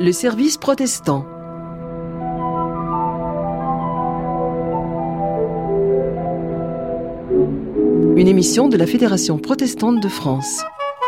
Le service protestant. Une émission de la Fédération protestante de France.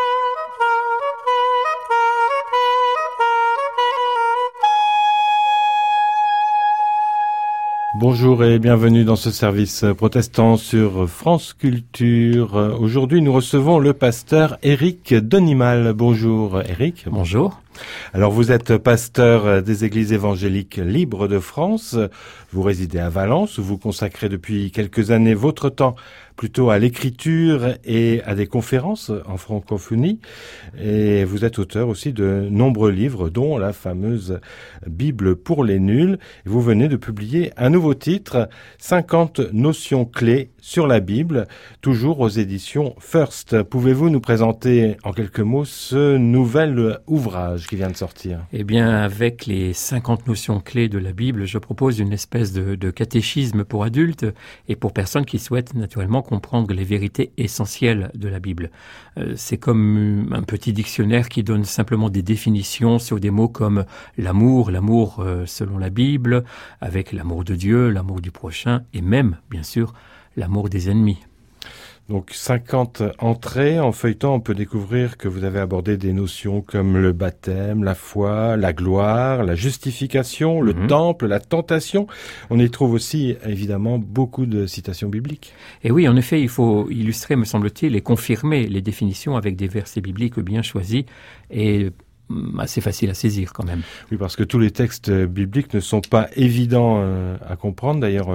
Bonjour et bienvenue dans ce service protestant sur France Culture. Aujourd'hui, nous recevons le pasteur Éric Donimal. Bonjour Éric. Bonjour. Alors vous êtes pasteur des Églises évangéliques libres de France. Vous résidez à Valence où vous consacrez depuis quelques années votre temps plutôt à l'écriture et à des conférences en francophonie. Et vous êtes auteur aussi de nombreux livres, dont la fameuse Bible pour les nuls. Et vous venez de publier un nouveau titre, 50 notions clés sur la Bible, toujours aux éditions First. Pouvez-vous nous présenter en quelques mots ce nouvel ouvrage qui vient de sortir? Eh bien, avec les 50 notions clés de la Bible, je propose une espèce de catéchisme pour adultes et pour personnes qui souhaitent naturellement comprendre les vérités essentielles de la Bible. C'est comme un petit dictionnaire qui donne simplement des définitions sur des mots comme l'amour selon la Bible, avec l'amour de Dieu, l'amour du prochain et même, bien sûr, l'amour des ennemis. Donc 50 entrées. En feuilletant, on peut découvrir que vous avez abordé des notions comme le baptême, la foi, la gloire, la justification, le temple, la tentation. On y trouve aussi, évidemment, beaucoup de citations bibliques. Et oui, en effet, il faut illustrer, me semble-t-il, et confirmer les définitions avec des versets bibliques bien choisis et assez facile à saisir quand même. Oui, parce que tous les textes bibliques ne sont pas évidents à comprendre. D'ailleurs,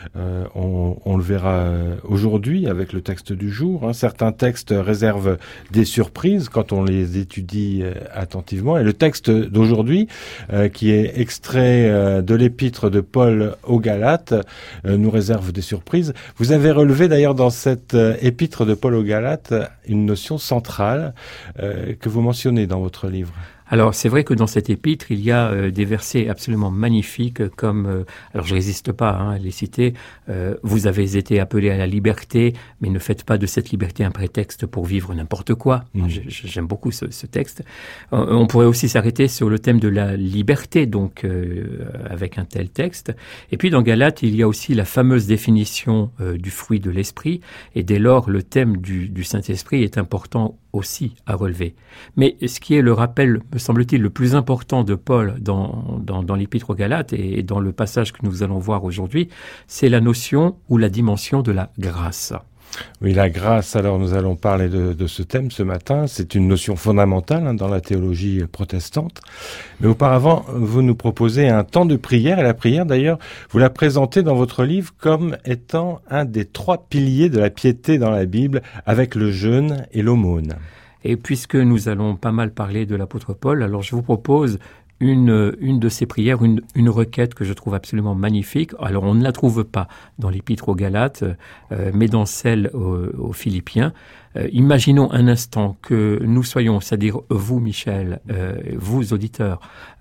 on le verra aujourd'hui avec le texte du jour. Certains textes réservent des surprises quand on les étudie attentivement. Et le texte d'aujourd'hui, qui est extrait de l'épître de Paul aux Galates, nous réserve des surprises. Vous avez relevé d'ailleurs dans cette épître de Paul aux Galates une notion centrale que vous mentionnez dans votre livre. Alors, c'est vrai que dans cette épître, il y a des versets absolument magnifiques comme, alors je résiste pas à les citer, vous avez été appelés à la liberté, mais ne faites pas de cette liberté un prétexte pour vivre n'importe quoi. J'aime beaucoup ce texte. On pourrait aussi s'arrêter sur le thème de la liberté, donc avec un tel texte. Et puis dans Galates, il y a aussi la fameuse définition du fruit de l'esprit, et dès lors, le thème du Saint-Esprit est important aussi à relever. Mais ce qui est le rappel, me semble-t-il, le plus important de Paul dans l'Épître aux Galates et dans le passage que nous allons voir aujourd'hui, c'est la notion ou la dimension de la grâce. Oui, la grâce, alors nous allons parler de ce thème ce matin. C'est une notion fondamentale dans la théologie protestante. Mais auparavant, vous nous proposez un temps de prière. Et la prière, d'ailleurs, vous la présentez dans votre livre comme étant un des 3 piliers de la piété dans la Bible, avec le jeûne et l'aumône. Et puisque nous allons pas mal parler de l'apôtre Paul, alors je vous propose une de ces prières, une requête que je trouve absolument magnifique. Alors, on ne la trouve pas dans l'Épître aux Galates, mais dans celle aux Philippiens. Imaginons un instant que nous soyons, c'est-à-dire vous, Michel, vous, auditeurs,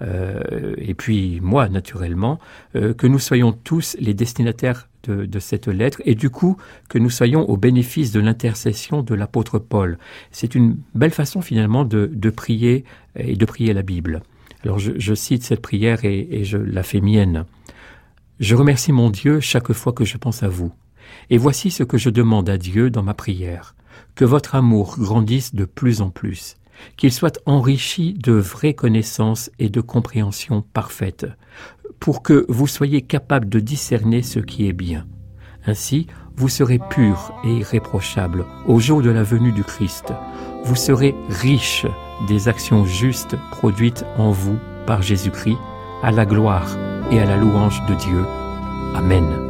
et puis moi, naturellement, que nous soyons tous les destinataires de cette lettre, et du coup, que nous soyons au bénéfice de l'intercession de l'apôtre Paul. C'est une belle façon, finalement, de prier et de prier la Bible. Alors je cite cette prière et je la fais mienne. « Je remercie mon Dieu chaque fois que je pense à vous. Et voici ce que je demande à Dieu dans ma prière. Que votre amour grandisse de plus en plus, qu'il soit enrichi de vraies connaissances et de compréhension parfaite, pour que vous soyez capable de discerner ce qui est bien. Ainsi, vous serez purs et irréprochables au jour de la venue du Christ. Vous serez riches des actions justes produites en vous par Jésus-Christ, à la gloire et à la louange de Dieu. Amen.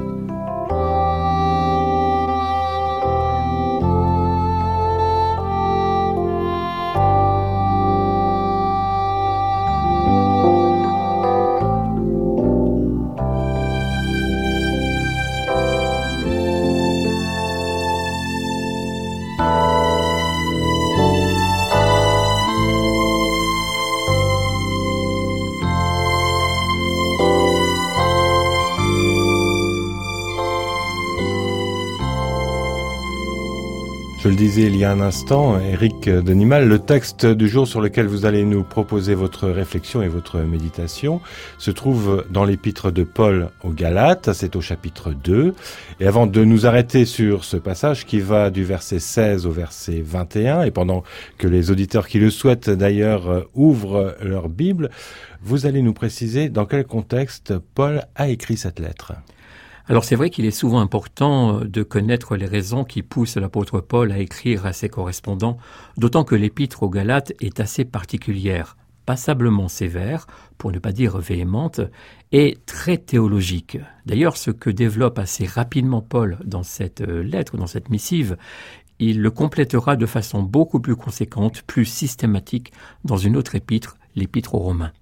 Je le disais il y a un instant, Éric Denimal, le texte du jour sur lequel vous allez nous proposer votre réflexion et votre méditation se trouve dans l'épître de Paul aux Galates, c'est au chapitre 2. Et avant de nous arrêter sur ce passage qui va du verset 16 au verset 21, et pendant que les auditeurs qui le souhaitent d'ailleurs ouvrent leur Bible, vous allez nous préciser dans quel contexte Paul a écrit cette lettre. Alors c'est vrai qu'il est souvent important de connaître les raisons qui poussent l'apôtre Paul à écrire à ses correspondants, d'autant que l'épître aux Galates est assez particulière, passablement sévère, pour ne pas dire véhémente, et très théologique. D'ailleurs, ce que développe assez rapidement Paul dans cette lettre, dans cette missive, il le complétera de façon beaucoup plus conséquente, plus systématique, dans une autre épître, l'épître aux Romains.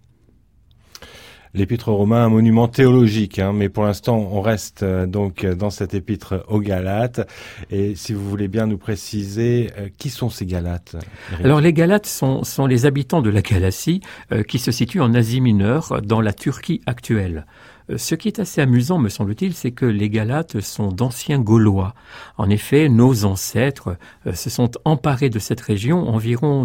L'épître aux Romains, un monument théologique, mais pour l'instant, on reste donc dans cette épître aux Galates. Et si vous voulez bien nous préciser, qui sont ces Galates, Eric ? Alors, les Galates sont les habitants de la Galatie, qui se situent en Asie mineure, dans la Turquie actuelle. Ce qui est assez amusant, me semble-t-il, c'est que les Galates sont d'anciens Gaulois. En effet, nos ancêtres se sont emparés de cette région environ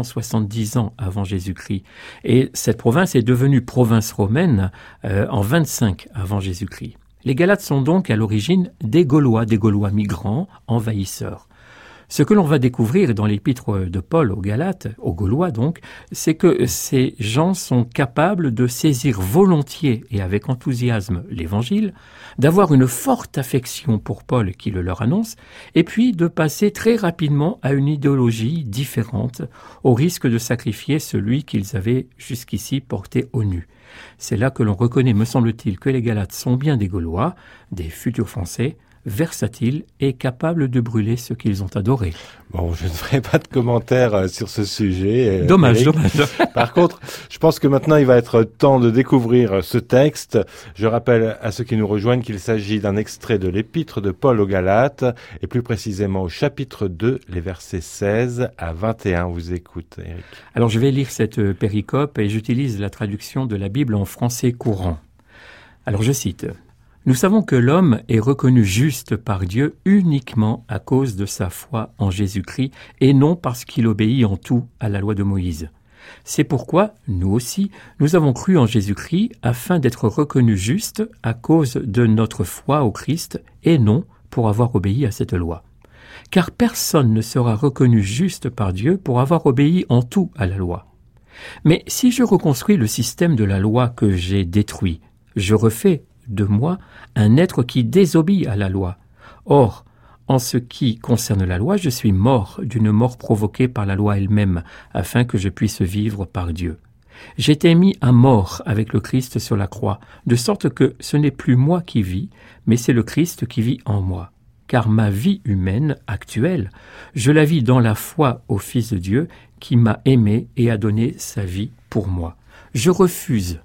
270 ans avant Jésus-Christ. Et cette province est devenue province romaine en 25 avant Jésus-Christ. Les Galates sont donc à l'origine des Gaulois migrants, envahisseurs. Ce que l'on va découvrir dans l'épître de Paul aux Galates, aux Gaulois donc, c'est que ces gens sont capables de saisir volontiers et avec enthousiasme l'Évangile, d'avoir une forte affection pour Paul qui le leur annonce, et puis de passer très rapidement à une idéologie différente, au risque de sacrifier celui qu'ils avaient jusqu'ici porté au nu. C'est là que l'on reconnaît, me semble-t-il, que les Galates sont bien des Gaulois, des futurs Français, versatiles et capables de brûler ce qu'ils ont adoré. Bon, je ne ferai pas de commentaires sur ce sujet. Dommage. Par contre, je pense que maintenant il va être temps de découvrir ce texte. Je rappelle à ceux qui nous rejoignent qu'il s'agit d'un extrait de l'épître de Paul aux Galates, et plus précisément au chapitre 2, les versets 16 à 21. On vous écoute, Eric. Alors je vais lire cette péricope et j'utilise la traduction de la Bible en français courant. Alors je cite: « Nous savons que l'homme est reconnu juste par Dieu uniquement à cause de sa foi en Jésus-Christ et non parce qu'il obéit en tout à la loi de Moïse. C'est pourquoi, nous aussi, nous avons cru en Jésus-Christ afin d'être reconnus justes à cause de notre foi au Christ et non pour avoir obéi à cette loi. Car personne ne sera reconnu juste par Dieu pour avoir obéi en tout à la loi. Mais si je reconstruis le système de la loi que j'ai détruit, je refais de moi un être qui désobéit à la loi. Or, en ce qui concerne la loi, je suis mort d'une mort provoquée par la loi elle-même, afin que je puisse vivre par Dieu. J'ai été mis à mort avec le Christ sur la croix, de sorte que ce n'est plus moi qui vis, mais c'est le Christ qui vit en moi. Car ma vie humaine actuelle, je la vis dans la foi au Fils de Dieu qui m'a aimé et a donné sa vie pour moi. Je refuse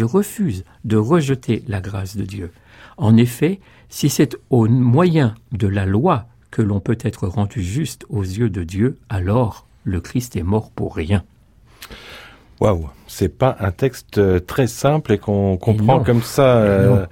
de rejeter la grâce de Dieu. En effet, si c'est au moyen de la loi que l'on peut être rendu juste aux yeux de Dieu, alors le Christ est mort pour rien. » Waouh, c'est pas un texte très simple et qu'on comprend comme ça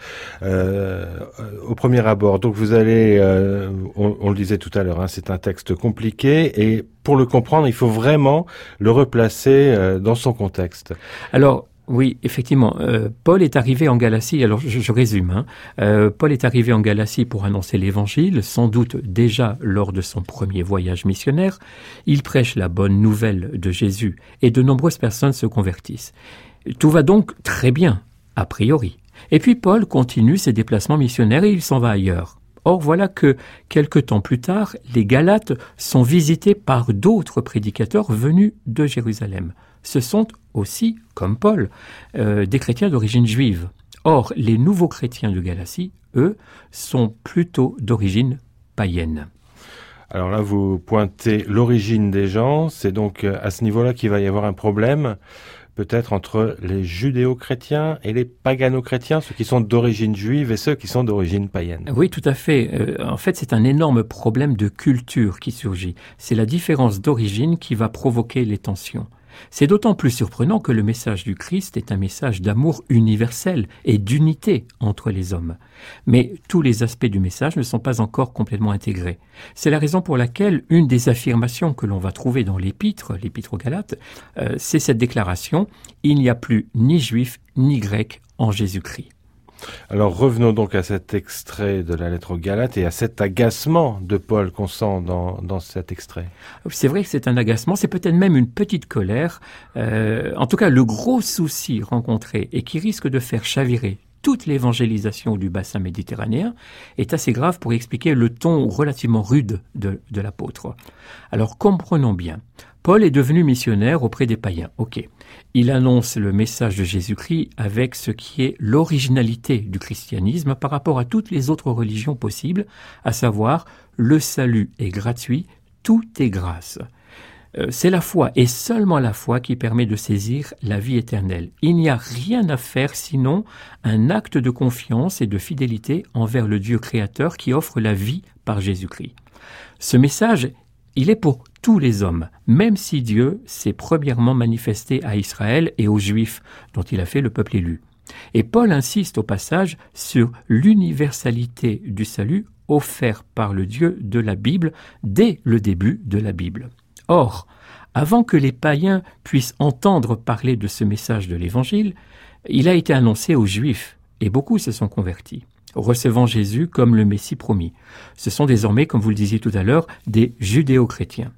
au premier abord. Donc vous allez, on le disait tout à l'heure, c'est un texte compliqué et pour le comprendre, il faut vraiment le replacer dans son contexte. Alors, oui, effectivement. Paul est arrivé en Galatie, alors je résume. Paul est arrivé en Galatie pour annoncer l'Évangile, sans doute déjà lors de son premier voyage missionnaire. Il prêche la bonne nouvelle de Jésus et de nombreuses personnes se convertissent. Tout va donc très bien, a priori. Et puis Paul continue ses déplacements missionnaires et il s'en va ailleurs. Or, voilà que, quelque temps plus tard, les Galates sont visités par d'autres prédicateurs venus de Jérusalem. Ce sont aussi, comme Paul, des chrétiens d'origine juive. Or, les nouveaux chrétiens de Galatie, eux, sont plutôt d'origine païenne. Alors là, vous pointez l'origine des gens. C'est donc à ce niveau-là qu'il va y avoir un problème, peut-être entre les judéo-chrétiens et les pagano-chrétiens, ceux qui sont d'origine juive et ceux qui sont d'origine païenne. Oui, tout à fait. En fait, c'est un énorme problème de culture qui surgit. C'est la différence d'origine qui va provoquer les tensions. C'est d'autant plus surprenant que le message du Christ est un message d'amour universel et d'unité entre les hommes. Mais tous les aspects du message ne sont pas encore complètement intégrés. C'est la raison pour laquelle une des affirmations que l'on va trouver dans l'épître aux Galates, c'est cette déclaration « Il n'y a plus ni juif ni grec en Jésus-Christ ». Alors revenons donc à cet extrait de la lettre aux Galates et à cet agacement de Paul qu'on sent dans cet extrait. C'est vrai que c'est un agacement, c'est peut-être même une petite colère. En tout cas, le gros souci rencontré et qui risque de faire chavirer toute l'évangélisation du bassin méditerranéen est assez grave pour expliquer le ton relativement rude de l'apôtre. Alors comprenons bien, Paul est devenu missionnaire auprès des païens, ok. Il annonce le message de Jésus-Christ avec ce qui est l'originalité du christianisme par rapport à toutes les autres religions possibles, à savoir le salut est gratuit, tout est grâce. C'est la foi et seulement la foi qui permet de saisir la vie éternelle. Il n'y a rien à faire sinon un acte de confiance et de fidélité envers le Dieu créateur qui offre la vie par Jésus-Christ. Ce message, il est pour tous les hommes, même si Dieu s'est premièrement manifesté à Israël et aux Juifs, dont il a fait le peuple élu. Et Paul insiste au passage sur l'universalité du salut offert par le Dieu de la Bible dès le début de la Bible. Or, avant que les païens puissent entendre parler de ce message de l'Évangile, il a été annoncé aux Juifs, et beaucoup se sont convertis, recevant Jésus comme le Messie promis. Ce sont désormais, comme vous le disiez tout à l'heure, des judéo-chrétiens.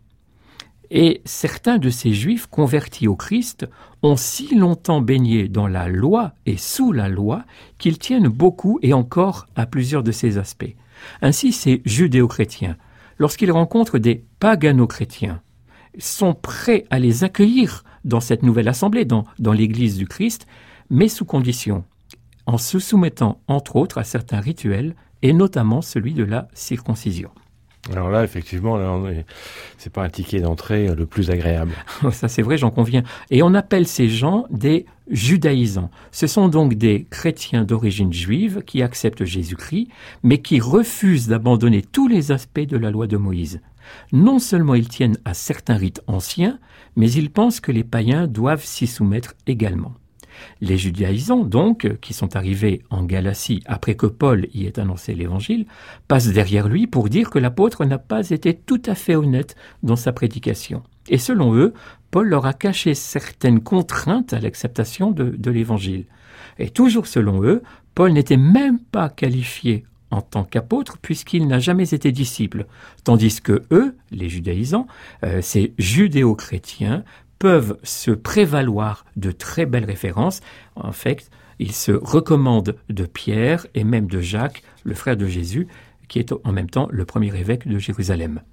Et certains de ces Juifs convertis au Christ ont si longtemps baigné dans la loi et sous la loi qu'ils tiennent beaucoup et encore à plusieurs de ces aspects. Ainsi, ces judéo-chrétiens, lorsqu'ils rencontrent des pagano-chrétiens, sont prêts à les accueillir dans cette nouvelle assemblée, dans l'Église du Christ, mais sous condition, en se soumettant entre autres à certains rituels, et notamment celui de la circoncision. Alors là, effectivement, c'est pas un ticket d'entrée le plus agréable. Ça, c'est vrai, j'en conviens. Et on appelle ces gens des judaïsants. Ce sont donc des chrétiens d'origine juive qui acceptent Jésus-Christ, mais qui refusent d'abandonner tous les aspects de la loi de Moïse. Non seulement ils tiennent à certains rites anciens, mais ils pensent que les païens doivent s'y soumettre également. Les judaïsants, donc, qui sont arrivés en Galatie après que Paul y ait annoncé l'Évangile, passent derrière lui pour dire que l'apôtre n'a pas été tout à fait honnête dans sa prédication. Et selon eux, Paul leur a caché certaines contraintes à l'acceptation de l'Évangile. Et toujours selon eux, Paul n'était même pas qualifié en tant qu'apôtre puisqu'il n'a jamais été disciple, tandis que eux, les judaïsants, ces judéo-chrétiens, peuvent se prévaloir de très belles références. En fait, ils se recommandent de Pierre et même de Jacques, le frère de Jésus, qui est en même temps le premier évêque de Jérusalem.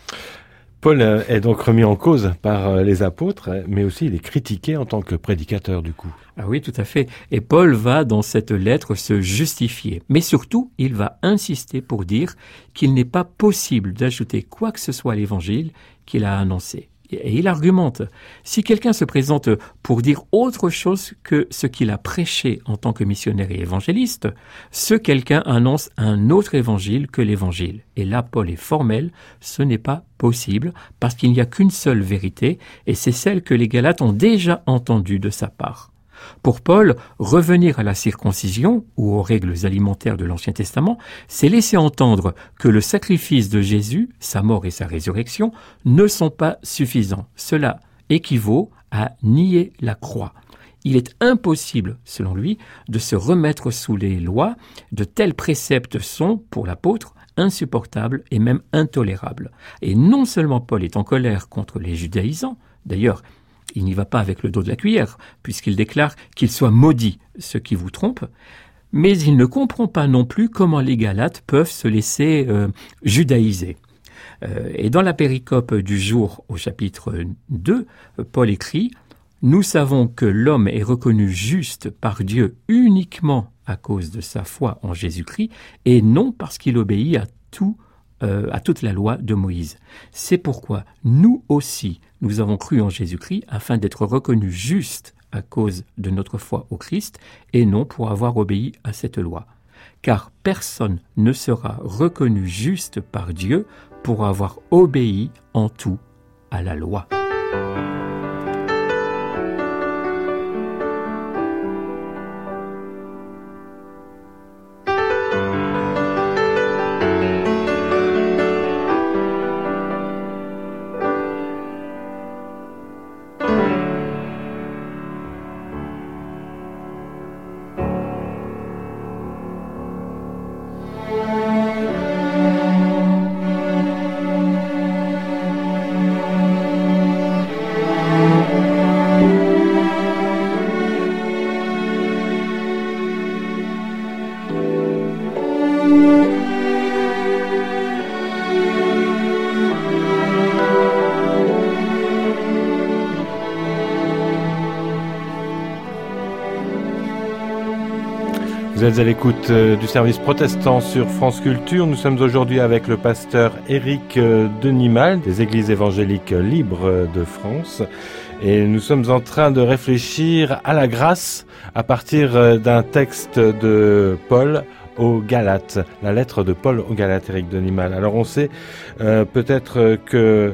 Paul est donc remis en cause par les apôtres, mais aussi il est critiqué en tant que prédicateur du coup. Ah oui, tout à fait. Et Paul va dans cette lettre se justifier. Mais surtout, il va insister pour dire qu'il n'est pas possible d'ajouter quoi que ce soit à l'évangile qu'il a annoncé. Et il argumente, si quelqu'un se présente pour dire autre chose que ce qu'il a prêché en tant que missionnaire et évangéliste, ce quelqu'un annonce un autre évangile que l'évangile. Et là, Paul est formel, ce n'est pas possible, parce qu'il n'y a qu'une seule vérité, et c'est celle que les Galates ont déjà entendue de sa part. Pour Paul, revenir à la circoncision ou aux règles alimentaires de l'Ancien Testament, c'est laisser entendre que le sacrifice de Jésus, sa mort et sa résurrection, ne sont pas suffisants. Cela équivaut à nier la croix. Il est impossible, selon lui, de se remettre sous les lois. De tels préceptes sont, pour l'apôtre, insupportables et même intolérables. Et non seulement Paul est en colère contre les judaïsants, d'ailleurs, il n'y va pas avec le dos de la cuillère, puisqu'il déclare qu'il soit maudit, ce qui vous trompe, mais il ne comprend pas non plus comment les Galates peuvent se laisser judaïser. Et dans la péricope du jour au chapitre 2, Paul écrit « Nous savons que l'homme est reconnu juste par Dieu uniquement à cause de sa foi en Jésus-Christ et non parce qu'il obéit à toute la loi de Moïse. C'est pourquoi nous aussi, nous avons cru en Jésus-Christ afin d'être reconnus justes à cause de notre foi au Christ et non pour avoir obéi à cette loi. Car personne ne sera reconnu juste par Dieu pour avoir obéi en tout à la loi. Vous êtes à l'écoute du service protestant sur France Culture. Nous sommes aujourd'hui avec le pasteur Éric Denimal des Églises évangéliques libres de France. Et nous sommes en train de réfléchir à la grâce à partir d'un texte de Paul aux Galates, la lettre de Paul aux Galates, Éric Denimal. Alors on sait peut-être que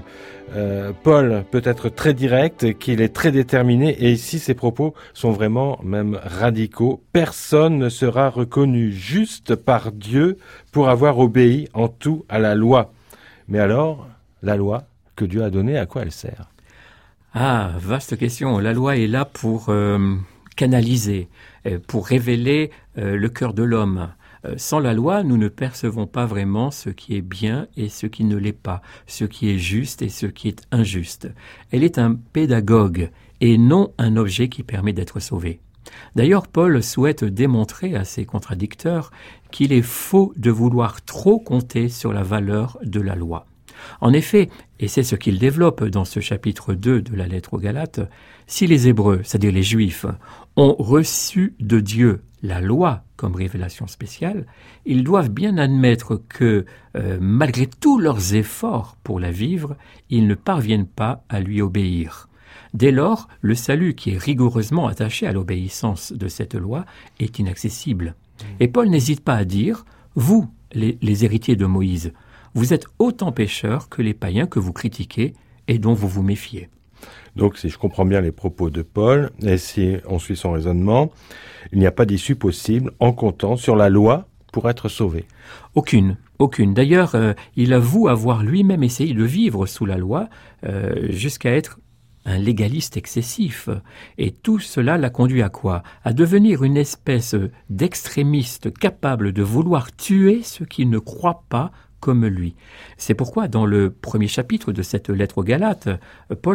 Paul peut être très direct, qu'il est très déterminé, et ici ses propos sont vraiment même radicaux. Personne ne sera reconnu juste par Dieu pour avoir obéi en tout à la loi. Mais alors, la loi que Dieu a donnée, à quoi elle sert ? Ah, vaste question. La loi est là pour canaliser, pour révéler le cœur de l'homme. Sans la loi, nous ne percevons pas vraiment ce qui est bien et ce qui ne l'est pas, ce qui est juste et ce qui est injuste. Elle est un pédagogue et non un objet qui permet d'être sauvé. D'ailleurs, Paul souhaite démontrer à ses contradicteurs qu'il est faux de vouloir trop compter sur la valeur de la loi. En effet, et c'est ce qu'il développe dans ce chapitre 2 de la lettre aux Galates, si les Hébreux, c'est-à-dire les Juifs, ont reçu de Dieu la loi comme révélation spéciale, ils doivent bien admettre que, malgré tous leurs efforts pour la vivre, ils ne parviennent pas à lui obéir. Dès lors, le salut qui est rigoureusement attaché à l'obéissance de cette loi est inaccessible. Et Paul n'hésite pas à dire, vous, les héritiers de Moïse, vous êtes autant pécheurs que les païens que vous critiquez et dont vous vous méfiez. Donc, si je comprends bien les propos de Paul, et si on suit son raisonnement, il n'y a pas d'issue possible en comptant sur la loi pour être sauvé. Aucune. D'ailleurs, il avoue avoir lui-même essayé de vivre sous la loi jusqu'à être un légaliste excessif. Et tout cela l'a conduit à quoi ? À devenir une espèce d'extrémiste capable de vouloir tuer ceux qui ne croient pas comme lui. C'est pourquoi dans le premier chapitre de cette lettre aux Galates, Paul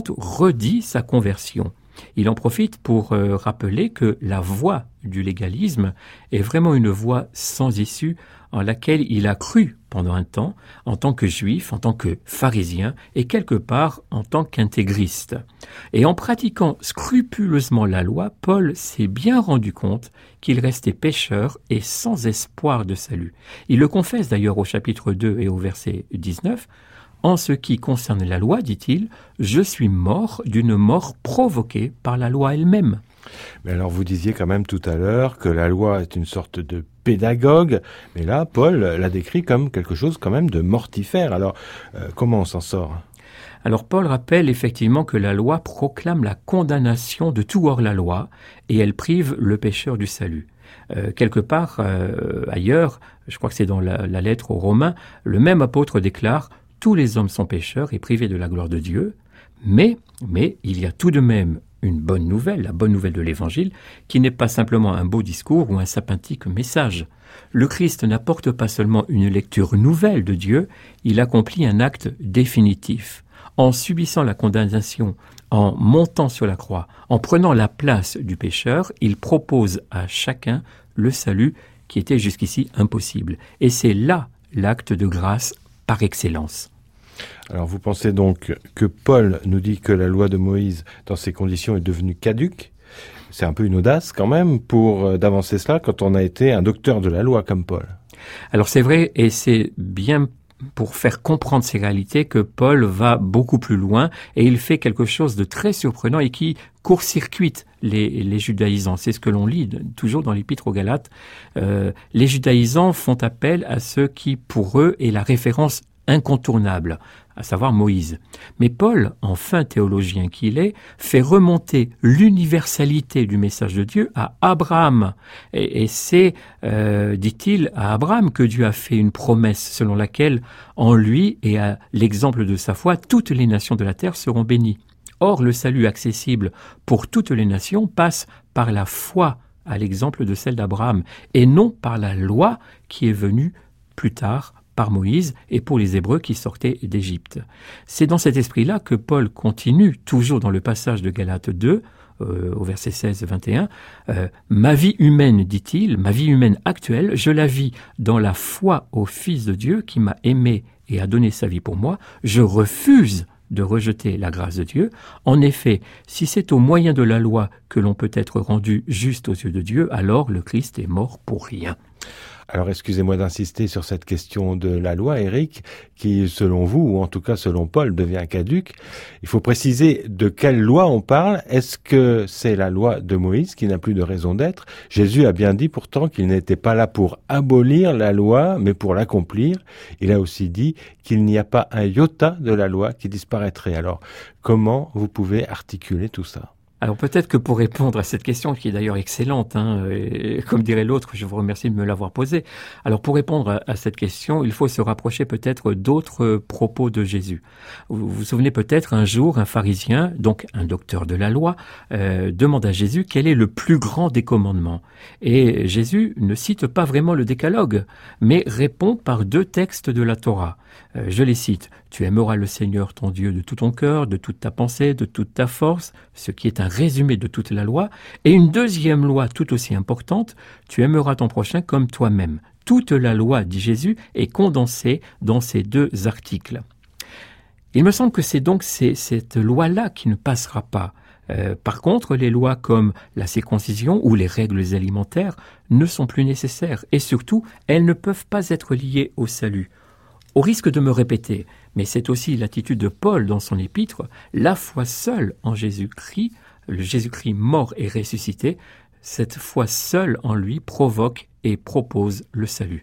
redit sa conversion. Il en profite pour rappeler que la voie du légalisme est vraiment une voie sans issue en laquelle il a cru pendant un temps en tant que juif, en tant que pharisien et quelque part en tant qu'intégriste. Et en pratiquant scrupuleusement la loi, Paul s'est bien rendu compte qu'il restait pécheur et sans espoir de salut. Il le confesse d'ailleurs au chapitre 2 et au verset 19. En ce qui concerne la loi, dit-il, je suis mort d'une mort provoquée par la loi elle-même. Mais alors vous disiez quand même tout à l'heure que la loi est une sorte de pédagogue, mais là Paul l'a décrit comme quelque chose quand même de mortifère. Alors comment on s'en sort ? Alors Paul rappelle effectivement que la loi proclame la condamnation de tout hors-la-loi et elle prive le pécheur du salut. Quelque part ailleurs, je crois que c'est dans la lettre aux Romains, le même apôtre déclare « Tous les hommes sont pécheurs et privés de la gloire de Dieu, mais il y a tout de même une bonne nouvelle, la bonne nouvelle de l'Évangile, qui n'est pas simplement un beau discours ou un sympathique message. Le Christ n'apporte pas seulement une lecture nouvelle de Dieu, il accomplit un acte définitif. En subissant la condamnation, en montant sur la croix, en prenant la place du pécheur, il propose à chacun le salut qui était jusqu'ici impossible. Et c'est là l'acte de grâce par excellence. Alors vous pensez donc que Paul nous dit que la loi de Moïse, dans ces conditions, est devenue caduque ? C'est un peu une audace quand même pour d'avancer cela quand on a été un docteur de la loi comme Paul. Alors c'est vrai, et c'est bien pour faire comprendre ces réalités que Paul va beaucoup plus loin et il fait quelque chose de très surprenant et qui court-circuite les judaïsants. C'est ce que l'on lit toujours dans l'Épître aux Galates. Les judaïsants font appel à ce qui pour eux est la référence incontournable, à savoir Moïse. Mais Paul, en fin théologien qu'il est, fait remonter l'universalité du message de Dieu à Abraham. Et c'est, dit-il, à Abraham que Dieu a fait une promesse selon laquelle, en lui et à l'exemple de sa foi, toutes les nations de la terre seront bénies. Or, le salut accessible pour toutes les nations passe par la foi, à l'exemple de celle d'Abraham, et non par la loi qui est venue plus tard par Moïse et pour les Hébreux qui sortaient d'Égypte. C'est dans cet esprit-là que Paul continue, toujours dans le passage de Galates 2, au verset 16-21, ma vie humaine, dit-il, ma vie humaine actuelle, je la vis dans la foi au Fils de Dieu qui m'a aimé et a donné sa vie pour moi. Je refuse de rejeter la grâce de Dieu. En effet, si c'est au moyen de la loi que l'on peut être rendu juste aux yeux de Dieu, alors le Christ est mort pour rien. Alors, excusez-moi d'insister sur cette question de la loi, Éric, qui, selon vous, ou en tout cas selon Paul, devient caduque. Il faut préciser de quelle loi on parle. Est-ce que c'est la loi de Moïse qui n'a plus de raison d'être? Jésus a bien dit pourtant qu'il n'était pas là pour abolir la loi, mais pour l'accomplir. Il a aussi dit qu'il n'y a pas un iota de la loi qui disparaîtrait. Alors, comment vous pouvez articuler tout ça? Alors peut-être que pour répondre à cette question, qui est d'ailleurs excellente, et comme dirait l'autre, je vous remercie de me l'avoir posée. Alors pour répondre à cette question, il faut se rapprocher peut-être d'autres propos de Jésus. Vous vous souvenez peut-être un jour, un pharisien, donc un docteur de la loi, demande à Jésus quel est le plus grand des commandements. Et Jésus ne cite pas vraiment le décalogue, mais répond par 2 textes de la Torah. Je les cite. Tu aimeras le Seigneur ton Dieu de tout ton cœur, de toute ta pensée, de toute ta force, ce qui est un résumé de toute la loi. Et une deuxième loi tout aussi importante, tu aimeras ton prochain comme toi-même. Toute la loi, dit Jésus, est condensée dans ces 2 articles. Il me semble que c'est donc cette loi-là qui ne passera pas. Par contre, les lois comme la circoncision ou les règles alimentaires ne sont plus nécessaires. Et surtout, elles ne peuvent pas être liées au salut. Au risque de me répéter, mais c'est aussi l'attitude de Paul dans son épître, la foi seule en Jésus-Christ, le Jésus-Christ mort et ressuscité, cette foi seule en lui provoque et propose le salut.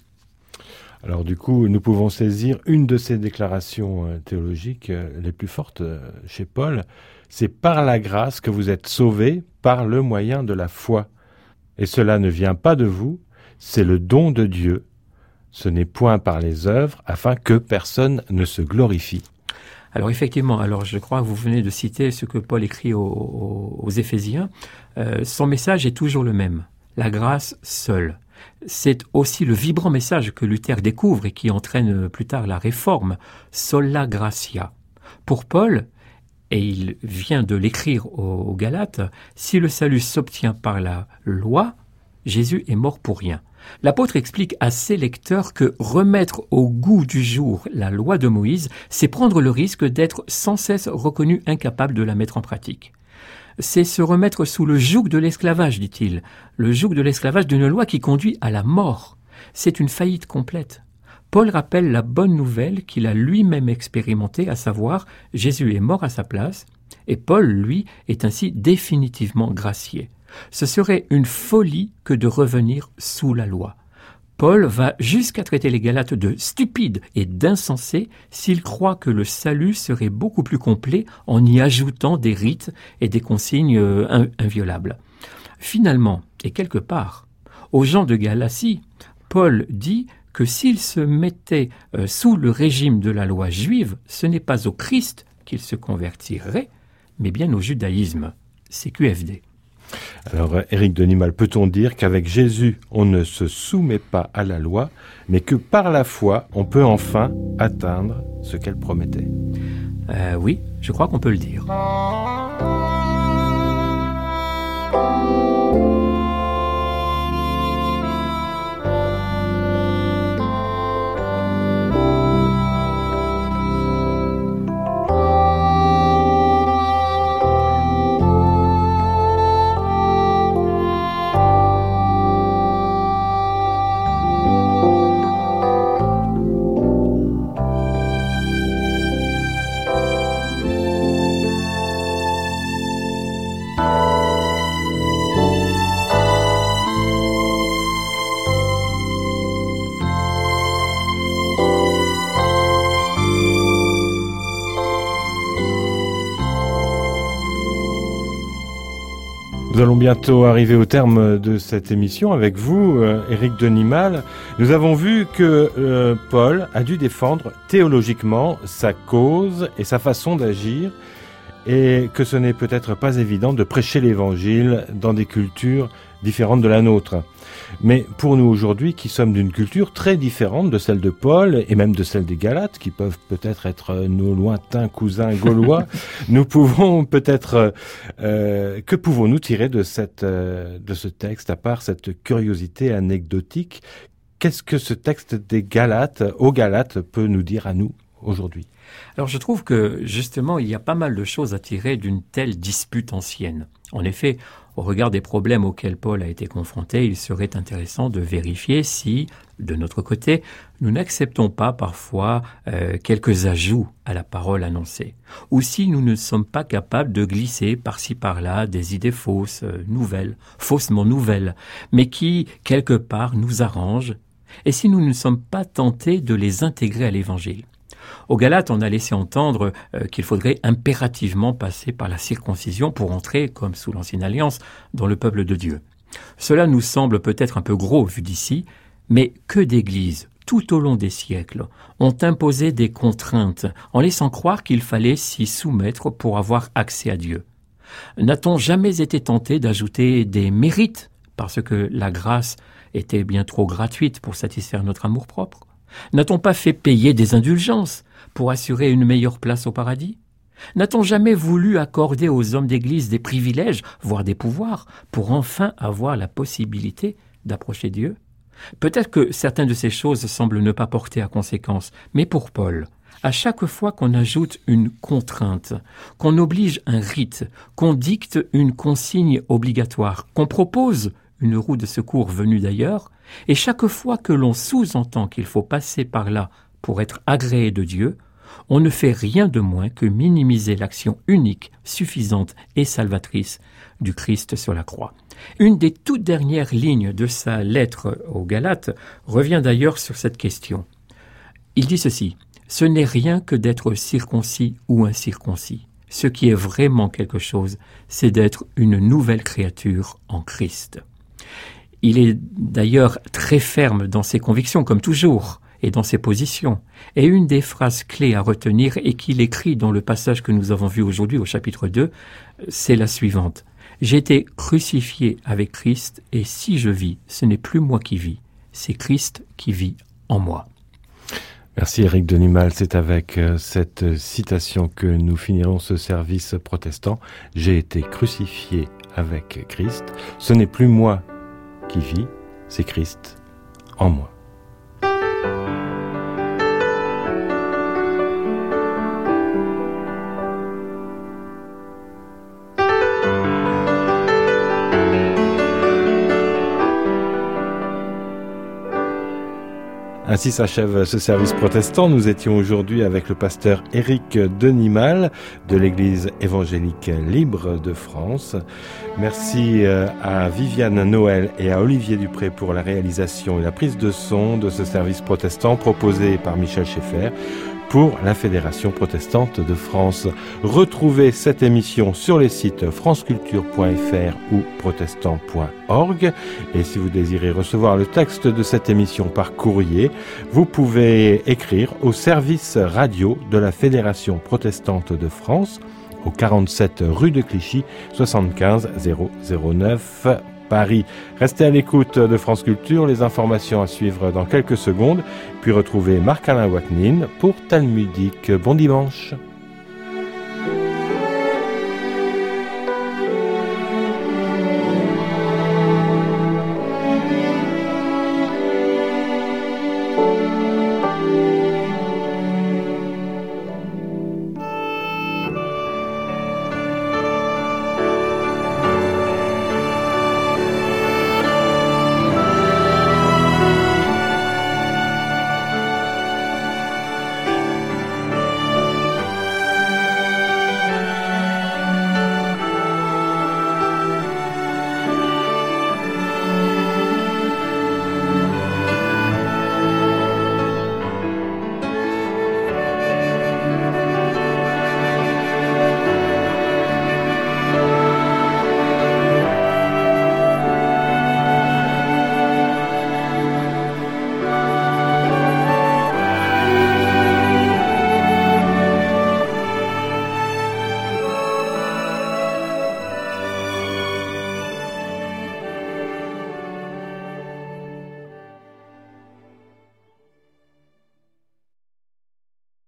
Alors du coup, nous pouvons saisir une de ces déclarations théologiques les plus fortes chez Paul. C'est par la grâce que vous êtes sauvés par le moyen de la foi. Et cela ne vient pas de vous, c'est le don de Dieu. Ce n'est point par les œuvres, afin que personne ne se glorifie. Alors effectivement, je crois que vous venez de citer ce que Paul écrit aux Éphésiens. Son message est toujours le même, la grâce seule. C'est aussi le vibrant message que Luther découvre et qui entraîne plus tard la réforme, sola gratia. Pour Paul, et il vient de l'écrire aux Galates, si le salut s'obtient par la loi, Jésus est mort pour rien. L'apôtre explique à ses lecteurs que remettre au goût du jour la loi de Moïse, c'est prendre le risque d'être sans cesse reconnu incapable de la mettre en pratique. C'est se remettre sous le joug de l'esclavage, dit-il, le joug de l'esclavage d'une loi qui conduit à la mort. C'est une faillite complète. Paul rappelle la bonne nouvelle qu'il a lui-même expérimentée, à savoir Jésus est mort à sa place, et Paul, lui, est ainsi définitivement gracié. Ce serait une folie que de revenir sous la loi. Paul va jusqu'à traiter les Galates de stupides et d'insensés s'il croit que le salut serait beaucoup plus complet en y ajoutant des rites et des consignes inviolables. Finalement, et quelque part, aux gens de Galatie, Paul dit que s'ils se mettaient sous le régime de la loi juive, ce n'est pas au Christ qu'ils se convertiraient, mais bien au judaïsme. C'est QFD. Alors, Éric Denimal, peut-on dire qu'avec Jésus, on ne se soumet pas à la loi, mais que par la foi, on peut enfin atteindre ce qu'elle promettait? Oui, je crois qu'on peut le dire. Nous allons bientôt arriver au terme de cette émission avec vous, Éric Denimal. Nous avons vu que Paul a dû défendre théologiquement sa cause et sa façon d'agir, et que ce n'est peut-être pas évident de prêcher l'Évangile dans des cultures différentes de la nôtre. Mais pour nous aujourd'hui, qui sommes d'une culture très différente de celle de Paul et même de celle des Galates, qui peuvent peut-être être nos lointains cousins gaulois, nous pouvons peut-être... que pouvons-nous tirer de ce texte, à part cette curiosité anecdotique? Qu'est-ce que ce texte des Galates, aux Galates, peut nous dire à nous aujourd'hui? Alors je trouve que justement il y a pas mal de choses à tirer d'une telle dispute ancienne. En effet, au regard des problèmes auxquels Paul a été confronté, il serait intéressant de vérifier si, de notre côté, nous n'acceptons pas parfois quelques ajouts à la parole annoncée, ou si nous ne sommes pas capables de glisser par-ci par-là des idées fausses, faussement nouvelles, mais qui, quelque part, nous arrangent, et si nous ne sommes pas tentés de les intégrer à l'Évangile. Aux Galates, on a laissé entendre qu'il faudrait impérativement passer par la circoncision pour entrer, comme sous l'Ancienne Alliance, dans le peuple de Dieu. Cela nous semble peut-être un peu gros vu d'ici, mais que d'églises, tout au long des siècles, ont imposé des contraintes en laissant croire qu'il fallait s'y soumettre pour avoir accès à Dieu. N'a-t-on jamais été tenté d'ajouter des mérites parce que la grâce était bien trop gratuite pour satisfaire notre amour-propre? N'a-t-on pas fait payer des indulgences pour assurer une meilleure place au paradis? N'a-t-on jamais voulu accorder aux hommes d'Église des privilèges, voire des pouvoirs, pour enfin avoir la possibilité d'approcher Dieu? Peut-être que certaines de ces choses semblent ne pas porter à conséquence, mais pour Paul, à chaque fois qu'on ajoute une contrainte, qu'on oblige un rite, qu'on dicte une consigne obligatoire, qu'on propose une roue de secours venue d'ailleurs, et chaque fois que l'on sous-entend qu'il faut passer par là pour être agréé de Dieu, on ne fait rien de moins que minimiser l'action unique, suffisante et salvatrice du Christ sur la croix. Une des toutes dernières lignes de sa lettre aux Galates revient d'ailleurs sur cette question. Il dit ceci: « Ce n'est rien que d'être circoncis ou incirconcis. Ce qui est vraiment quelque chose, c'est d'être une nouvelle créature en Christ. » Il est d'ailleurs très ferme dans ses convictions, comme toujours, et dans ses positions. Et une des phrases clés à retenir, et qu'il écrit dans le passage que nous avons vu aujourd'hui au chapitre 2, c'est la suivante. « J'ai été crucifié avec Christ, et si je vis, ce n'est plus moi qui vis, c'est Christ qui vit en moi. » Merci Éric Denimal, c'est avec cette citation que nous finirons ce service protestant. « J'ai été crucifié avec Christ, ce n'est plus moi qui vit, c'est Christ en moi. » Ainsi s'achève ce service protestant. Nous étions aujourd'hui avec le pasteur Éric Denimal de l'Église évangélique libre de France. Merci à Viviane Noël et à Olivier Dupré pour la réalisation et la prise de son de ce service protestant proposé par Michel Schaeffer pour la Fédération protestante de France. Retrouvez cette émission sur les sites franceculture.fr ou protestant.org. Et si vous désirez recevoir le texte de cette émission par courrier, vous pouvez écrire au service radio de la Fédération protestante de France, au 47 rue de Clichy, 75 009 Paris. Restez à l'écoute de France Culture, les informations à suivre dans quelques secondes, puis retrouvez Marc-Alain Wachnine pour Talmudique. Bon dimanche.